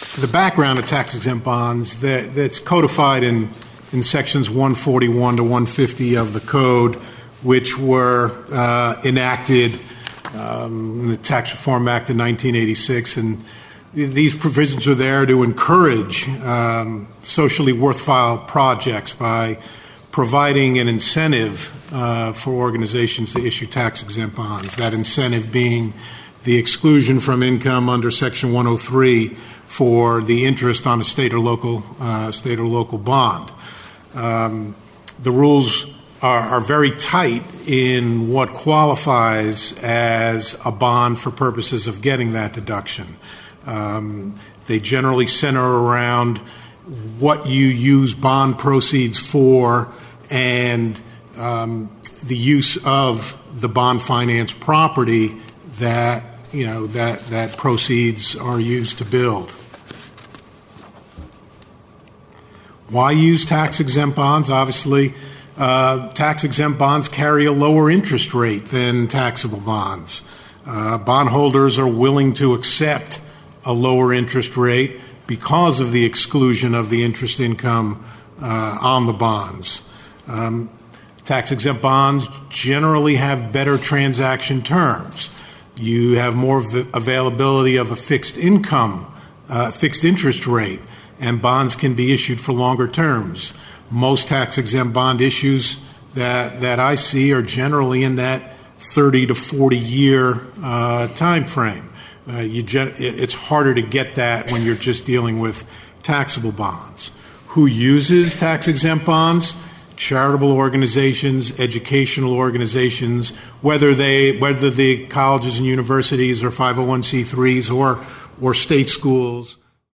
the background of tax-exempt bonds that's codified in sections 141 to 150 of the code, which were enacted in the Tax Reform Act of 1986. And these provisions are there to encourage socially worthwhile projects by providing an incentive for organizations to issue tax-exempt bonds, that incentive being the exclusion from income under Section 103 for the interest on a state or local bond. The rules are very tight in what qualifies as a bond for purposes of getting that deduction. They generally center around what you use bond proceeds for and the use of the bond finance property that proceeds are used to build. Why use tax-exempt bonds? Obviously, tax-exempt bonds carry a lower interest rate than taxable bonds. Bondholders are willing to accept a lower interest rate because of the exclusion of the interest income on the bonds. Tax-exempt bonds generally have better transaction terms. You have more availability of a fixed interest rate, and bonds can be issued for longer terms. Most tax-exempt bond issues that I see are generally in that 30 to 40 year time frame. It's harder to get that when you're just dealing with taxable bonds. Who uses tax-exempt bonds? Charitable organizations, educational organizations, whether the colleges and universities are 501c3s or state schools.